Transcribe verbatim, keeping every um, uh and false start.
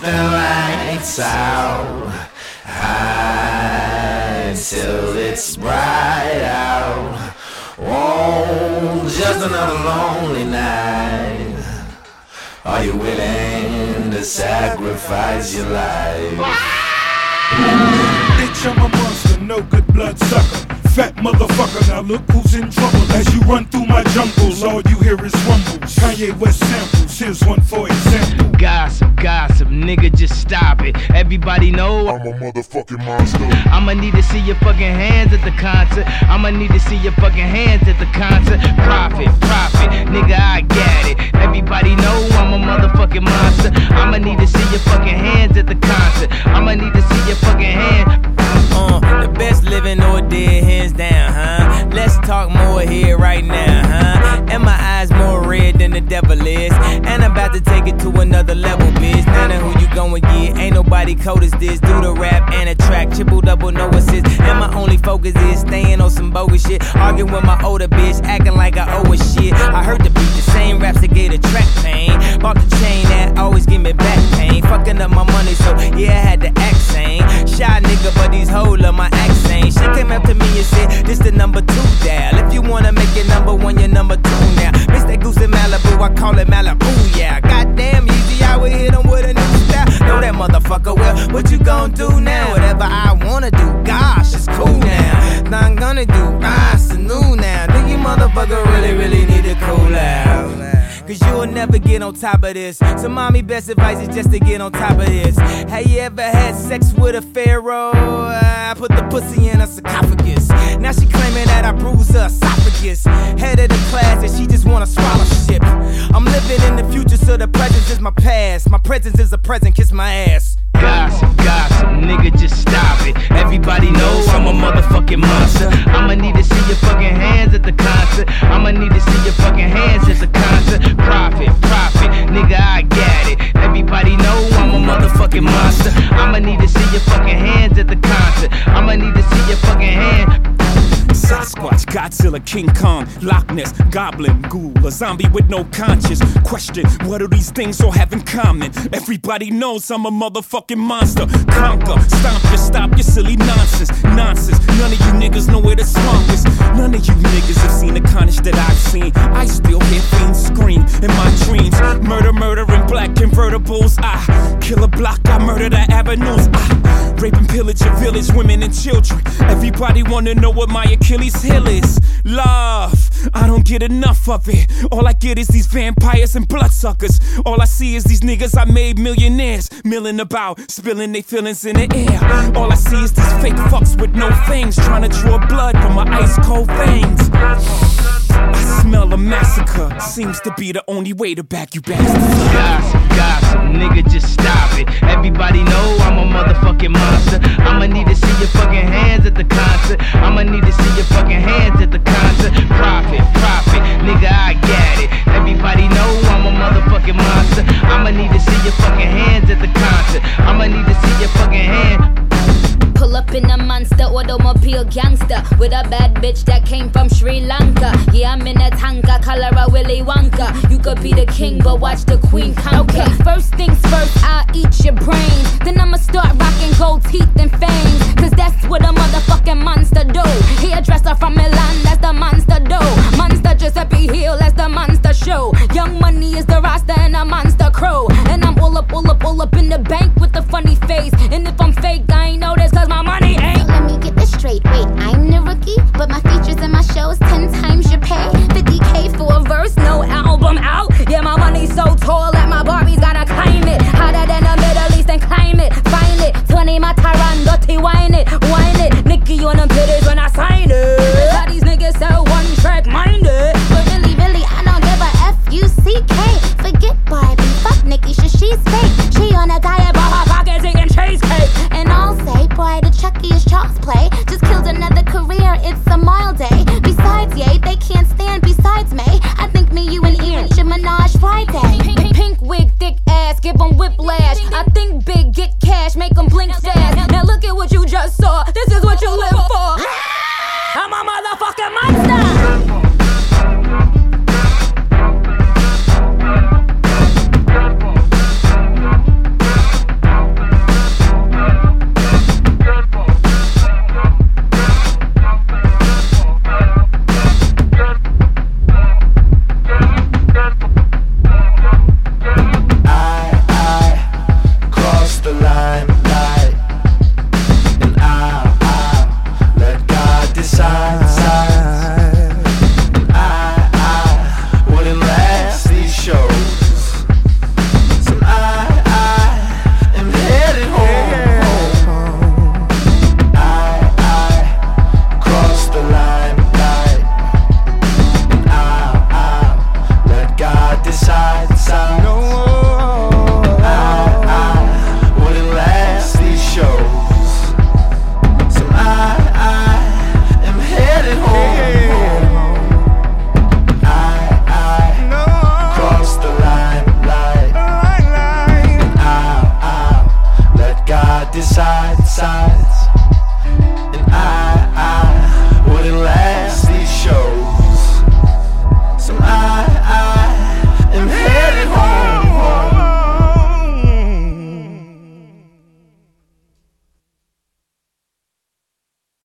the lights out, high till it's bright out. Oh, just another lonely night. Are you willing to sacrifice your life? Bitch, I'm a monster, no good blood sucker. Fat motherfucker, now look who's in trouble. As you run through my jungles, all you hear is rumbles. Kanye West samples, here's one for example. Gossip, gossip, nigga, just stop it. Everybody know I'm a motherfucking monster. I'ma need to see your fucking hands at the concert. I'ma need to see your fucking hands at the concert. Profit, profit, nigga, I got it. Everybody know I'm a motherfucking monster. I'ma need to see your fucking hands at the concert. I'ma need to see your fucking hand. Uh, the best living or dead, hands down, huh? Let's talk more here right now, huh? And my eyes more red than the devil is. And I'm about to take it to another level, bitch. Now that who you gon' get? Ain't nobody cold as this. Do the rap and a track, triple double, no assist. And my only focus is staying on some bogus shit. Arguing with my older bitch, acting like I owe her shit. I heard the beat, the same raps that gave the track pain. Bought the chain that always give me back pain. Fucking up my money, so yeah, I had to act sane. Shy nigga, but these hoes love my accent. She came up to me and said, this the number two dial. If you wanna make it number one, you're number two now. Miss that goose in Malibu, I call it Malibu, yeah. Goddamn easy, I would hit him with a new style. Know that motherfucker well, what you gon' do now? Whatever I wanna do, gosh, it's cool now. Now I'm gonna do, ah, it's new now. Do you motherfucker really, really need to cool out? Cause you'll never get on top of this. So mommy, best advice is just to get on top of this. Have you ever had sex with a pharaoh? I put the pussy in a sarcophagus. Now she claiming that I bruised her esophagus. Head of the class and she just want a scholarship. I'm living in the future so the present is my past. My presence is a present, kiss my ass. Gossip, gossip, nigga, just stop it. Everybody knows I'm a motherfucking monster. I'ma need to see your fucking hands at the concert. I'ma need to see your fucking hands at the concert. Profit, profit, nigga, I got it. Everybody know I'm a motherfucking monster. I'ma need to see your fucking hands at the concert. I'ma need to see your fucking hand. Sasquatch, Godzilla, King Kong, Loch Ness, Goblin, Ghoul, a zombie with no conscience. Question, what do these things all have in common? Everybody knows I'm a motherfucking monster. Conquer, stomp your, stop your silly nonsense. Nonsense, none of you niggas know where the swamp is. None of you niggas have seen the carnage that I've seen. I still hear fiends scream in my dreams. Murder, murder in black convertibles. I kill a block, I murder the avenues. I rape and pillage your village, women and children. Everybody wanna know what my Achilles heel is. Love, I don't get enough of it. All I get is these vampires and bloodsuckers. All I see is these niggas I made millionaires, milling about, spilling their feelings in the air. All I see is these fake fucks with no fangs, trying to draw blood from my ice cold veins. I smell a massacre, seems to be the only way to back you bastards. Gossip, gossip, nigga, just stop it. Everybody know I'm a motherfucking monster. I'ma need to see your fucking hands at the concert. I'ma need to see your fucking hands at the concert. Profit, profit, nigga, I got it. Everybody know I'm a motherfucking monster. I'ma need to see your fucking hands at the concert. I'ma need to see your fucking hand. Pull up in a monster automobile gangster with a bad bitch that came from Sri Lanka. Yeah, I'm in a tanka, color a Willy Wonka. You could be the king, but watch the queen conquer. Okay, first things first, I'll eat your brains. Then I'ma start rocking gold teeth and fangs. Cause that's what a motherfucking monster do. Hairdresser from Milan, that's the monster do. Monster Giuseppe Hill, that's the monster show. Young Money is the roster and a monster crow. And I'm all up, all up, all up in the bank with a funny face. And if I'm fake, I ain't know this cause my money ain't. So let me get this straight. Wait, I'm the rookie, but my features and my shows ten times your pay. fifty K for a verse, no album out. Yeah, my money's so tall that my Barbies gotta climb it. Hotter than the Middle East and climb it. Find it, Tony Mataran, dirty wine it, wine it. Nicky on them titties when I sign it. How these niggas so one track minded. But really, really, I don't give a F U C K. Forget Barbie. side to side.